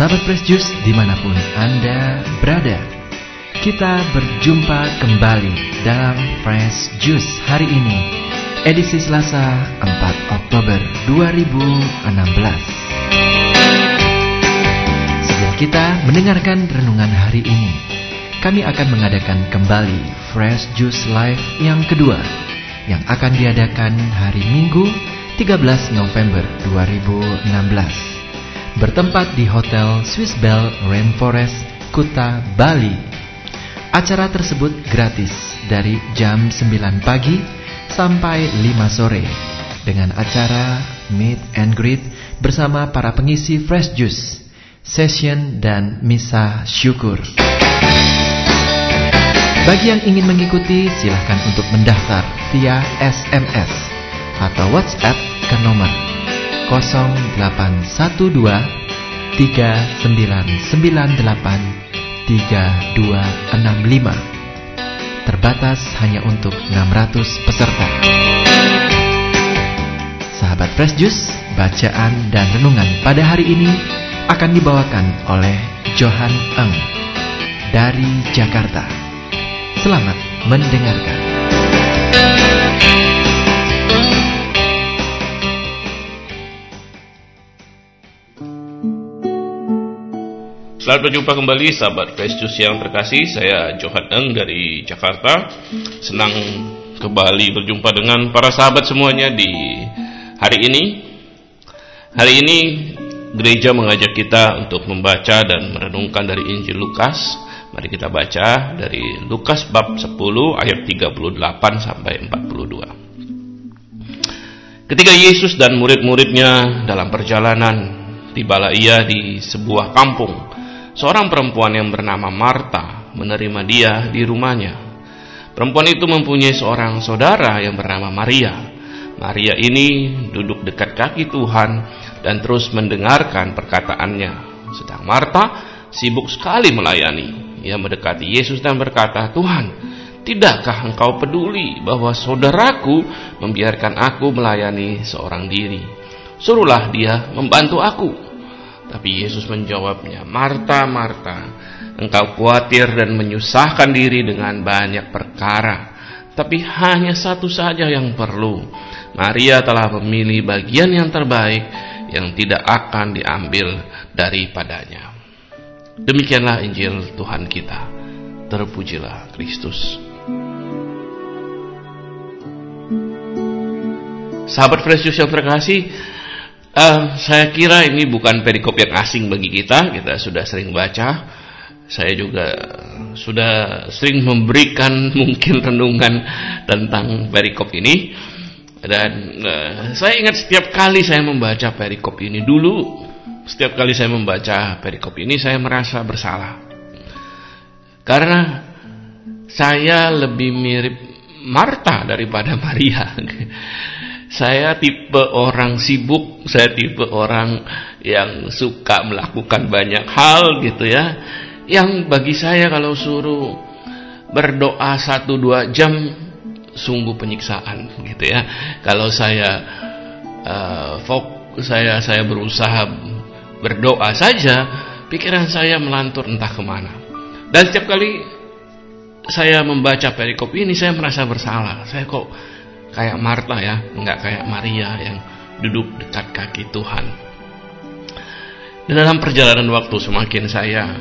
Sahabat Fresh Juice dimanapun Anda berada, kita berjumpa kembali dalam Fresh Juice hari ini, edisi Selasa 4 Oktober 2016. Sebelum kita mendengarkan renungan hari ini, kami akan mengadakan kembali Fresh Juice Live yang kedua, yang akan diadakan hari Minggu 13 November 2016. Bertempat di Hotel Swiss Bell Rainforest, Kuta, Bali. Acara tersebut gratis dari jam 9 pagi sampai 5 sore dengan acara Meet and Greet bersama para pengisi Fresh Juice, session dan misa syukur. Bagi yang ingin mengikuti, silahkan untuk mendaftar via SMS atau WhatsApp ke nomor 0812 3998 3265. Terbatas hanya untuk 600 peserta. Sahabat Fresh Juice, bacaan dan renungan pada hari ini akan dibawakan oleh Johan Eng dari Jakarta. Selamat mendengarkan. Selamat berjumpa kembali sahabat Fresh Juice yang terkasih. Saya Johan Eng dari Jakarta. Senang kembali berjumpa dengan para sahabat semuanya di hari ini. Hari ini gereja mengajak kita untuk membaca dan merenungkan dari Injil Lukas. Mari kita baca dari Lukas bab 10 ayat 38 sampai 42. Ketika Yesus dan murid-muridnya dalam perjalanan, tibalah ia di sebuah kampung. Seorang perempuan yang bernama Marta menerima dia di rumahnya. Perempuan itu mempunyai seorang saudara yang bernama Maria. Maria ini duduk dekat kaki Tuhan dan terus mendengarkan perkataannya. Sedang Marta sibuk sekali melayani. Ia mendekati Yesus dan berkata, "Tuhan, tidakkah engkau peduli bahwa saudaraku membiarkan aku melayani seorang diri? Suruhlah dia membantu aku." Tapi Yesus menjawabnya, "Marta, Marta, engkau khawatir dan menyusahkan diri dengan banyak perkara. Tapi hanya satu saja yang perlu. Maria telah memilih bagian yang terbaik yang tidak akan diambil daripadanya." Demikianlah Injil Tuhan kita. Terpujilah Kristus. Sahabat Fresh Juice yang terkasih, saya kira ini bukan perikop yang asing bagi kita. Kita sudah sering baca. Saya juga sudah sering memberikan mungkin renungan tentang perikop ini. Dan saya ingat setiap kali saya membaca perikop ini dulu, setiap kali saya membaca perikop ini, saya merasa bersalah. Karena saya lebih mirip Marta daripada Maria. Saya tipe orang sibuk, saya tipe orang yang suka melakukan banyak hal gitu ya. Yang bagi saya kalau suruh berdoa 1-2 jam sungguh penyiksaan gitu ya. Kalau saya saya berusaha berdoa saja, pikiran saya melantur entah kemana. Dan setiap kali saya membaca perikop ini, saya merasa bersalah. Saya kok kayak Marta ya, enggak kayak Maria yang duduk dekat kaki Tuhan. Dan dalam perjalanan waktu semakin saya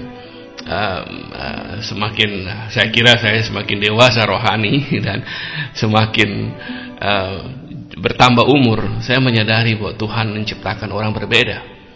kira saya semakin dewasa rohani dan semakin bertambah umur, saya menyadari bahwa Tuhan menciptakan orang berbeda.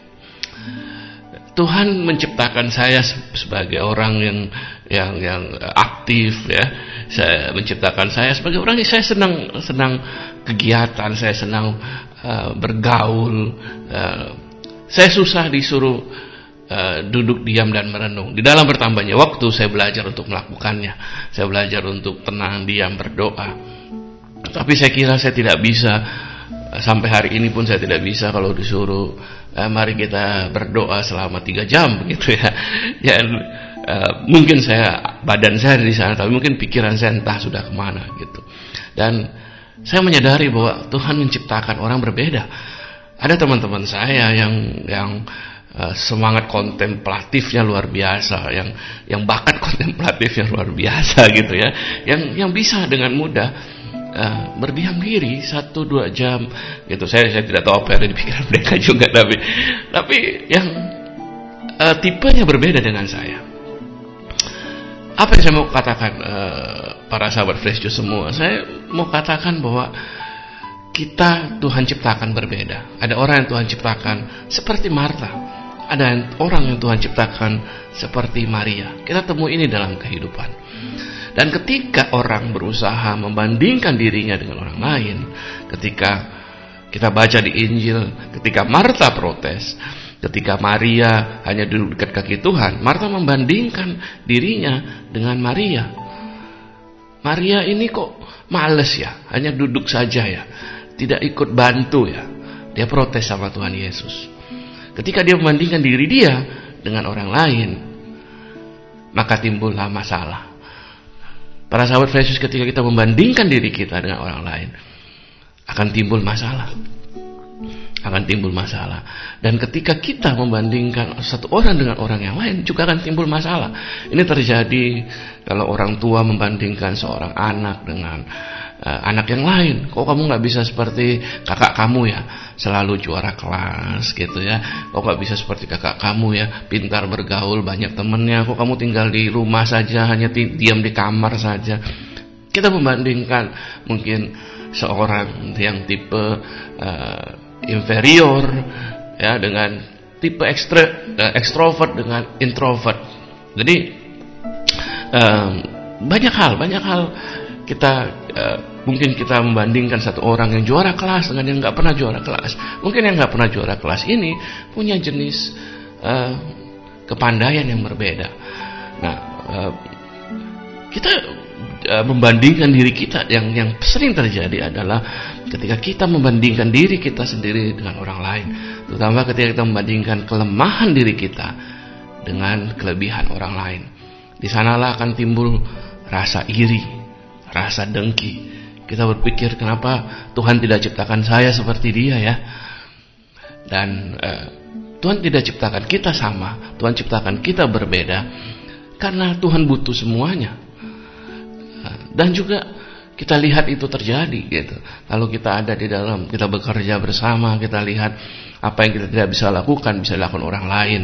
Tuhan menciptakan saya sebagai orang yang aktif ya. Saya menciptakan saya sebagai orang yang saya senang kegiatan, saya senang bergaul. Saya susah disuruh duduk diam dan merenung. Di dalam bertambahnya waktu, saya belajar untuk melakukannya. Saya belajar untuk tenang, diam, berdoa. Tapi saya kira saya tidak bisa. Sampai hari ini pun saya tidak bisa kalau disuruh mari kita berdoa selama 3 jam begitu ya. Dan mungkin badan saya di sana, tapi mungkin pikiran saya entah sudah kemana gitu. Dan saya menyadari bahwa Tuhan menciptakan orang berbeda. Ada teman-teman saya yang semangat kontemplatifnya luar biasa, yang bakat kontemplatifnya luar biasa gitu ya, yang bisa dengan mudah berdiam diri 1-2 jam gitu. Saya tidak tahu apa yang ada di pikiran mereka juga, tapi yang tipenya berbeda dengan saya. Apa yang saya mau katakan, para sahabat Fresh Juice semua? Saya mau katakan bahwa kita Tuhan ciptakan berbeda. Ada orang yang Tuhan ciptakan seperti Marta, ada orang yang Tuhan ciptakan seperti Maria. Kita temui ini dalam kehidupan. Dan ketika orang berusaha membandingkan dirinya dengan orang lain, ketika kita baca di Injil, ketika Marta protes, ketika Maria hanya duduk dekat kaki Tuhan, Marta membandingkan dirinya dengan Maria. Maria ini kok males ya, hanya duduk saja ya, tidak ikut bantu ya. Dia protes sama Tuhan Yesus. Ketika dia membandingkan diri dia dengan orang lain, maka timbullah masalah. Para sahabat Yesus, ketika kita membandingkan diri kita dengan orang lain, akan timbul masalah. Dan ketika kita membandingkan satu orang dengan orang yang lain, juga akan timbul masalah. Ini terjadi kalau orang tua membandingkan seorang anak dengan anak yang lain. Kok kamu gak bisa seperti kakak kamu ya, selalu juara kelas gitu ya. Kok gak bisa seperti kakak kamu ya, pintar bergaul, banyak temennya. Kok kamu tinggal di rumah saja, hanya diam di kamar saja. Kita membandingkan mungkin seorang yang tipe inferior ya dengan tipe ekstrovert dengan introvert. Jadi banyak hal kita mungkin kita membandingkan satu orang yang juara kelas dengan yang nggak pernah juara kelas. Mungkin yang nggak pernah juara kelas ini punya jenis kepandaian yang berbeda. Nah, kita membandingkan diri kita, yang sering terjadi adalah ketika kita membandingkan diri kita sendiri dengan orang lain, terutama ketika kita membandingkan kelemahan diri kita dengan kelebihan orang lain. Di sanalah akan timbul rasa iri, rasa dengki. Kita berpikir, kenapa Tuhan tidak ciptakan saya seperti dia ya? Dan Tuhan tidak ciptakan kita sama, Tuhan ciptakan kita berbeda, karena Tuhan butuh semuanya. Dan juga kita lihat itu terjadi gitu. Kalau kita ada di dalam, kita bekerja bersama, kita lihat apa yang kita tidak bisa lakukan, bisa dilakukan orang lain.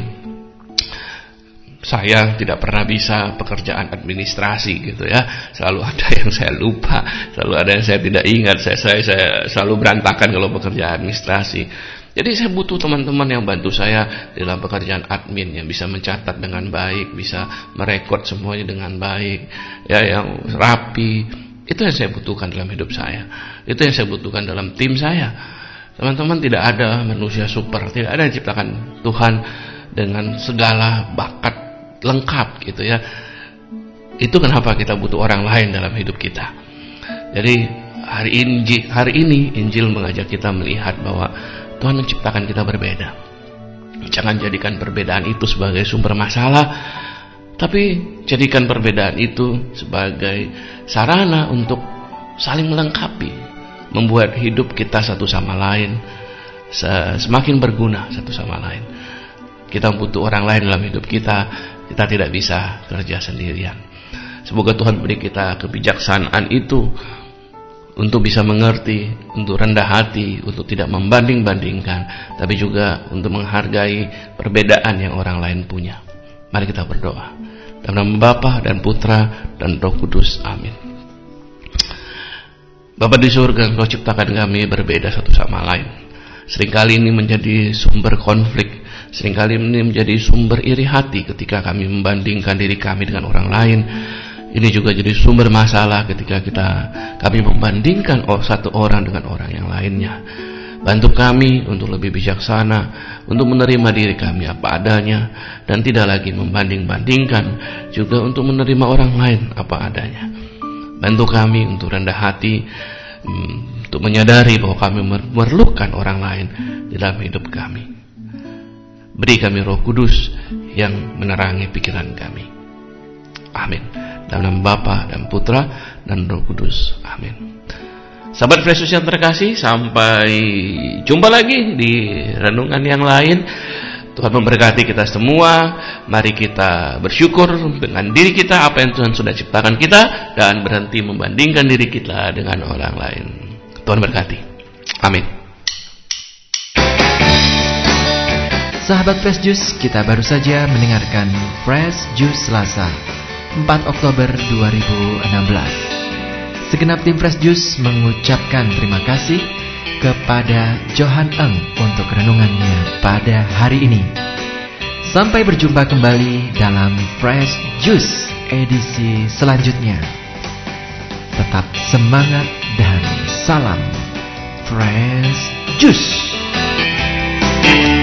Saya tidak pernah bisa pekerjaan administrasi gitu ya. Selalu ada yang saya lupa, selalu ada yang saya tidak ingat. Saya selalu berantakan kalau pekerjaan administrasi. Jadi saya butuh teman-teman yang bantu saya dalam pekerjaan admin, yang bisa mencatat dengan baik, bisa merekod semuanya dengan baik, ya, yang rapi. Itu yang saya butuhkan dalam hidup saya. Itu yang saya butuhkan dalam tim saya. Teman-teman, tidak ada manusia super, tidak ada yang diciptakan Tuhan dengan segala bakat lengkap gitu ya. Itu kenapa kita butuh orang lain dalam hidup kita. Jadi hari ini Injil mengajak kita melihat bahwa Tuhan menciptakan kita berbeda. Jangan jadikan perbedaan itu sebagai sumber masalah, tapi jadikan perbedaan itu sebagai sarana untuk saling melengkapi, membuat hidup kita satu sama lain semakin berguna satu sama lain. Kita butuh orang lain dalam hidup kita. Kita tidak bisa kerja sendirian. Semoga Tuhan beri kita kebijaksanaan itu untuk bisa mengerti, untuk rendah hati, untuk tidak membanding-bandingkan, tapi juga untuk menghargai perbedaan yang orang lain punya. Mari kita berdoa. Dalam nama Bapa dan Putra dan Roh Kudus. Amin. Bapa di surga, Engkau ciptakan kami berbeda satu sama lain. Seringkali ini menjadi sumber konflik. Seringkali ini menjadi sumber iri hati ketika kami membandingkan diri kami dengan orang lain. Ini juga jadi sumber masalah ketika kami membandingkan satu orang dengan orang yang lainnya. Bantu kami untuk lebih bijaksana, untuk menerima diri kami apa adanya, dan tidak lagi membanding-bandingkan, juga untuk menerima orang lain apa adanya. Bantu kami untuk rendah hati, untuk menyadari bahwa kami memerlukan orang lain di dalam hidup kami. Beri kami Roh Kudus yang menerangi pikiran kami. Amin. Dalam nama Bapa dan Putra dan Roh Kudus. Amin. Sahabat Fresh Juice yang terkasih, sampai jumpa lagi di renungan yang lain. Tuhan memberkati kita semua. Mari kita bersyukur dengan diri kita, apa yang Tuhan sudah ciptakan kita, dan berhenti membandingkan diri kita dengan orang lain. Tuhan berkati. Amin. Sahabat Fresh Juice, kita baru saja mendengarkan Fresh Juice Selasa 4 Oktober 2016. Segenap tim Fresh Juice mengucapkan terima kasih kepada Johan Eng untuk renungannya pada hari ini. Sampai berjumpa kembali dalam Fresh Juice edisi selanjutnya. Tetap semangat dan salam Fresh Juice.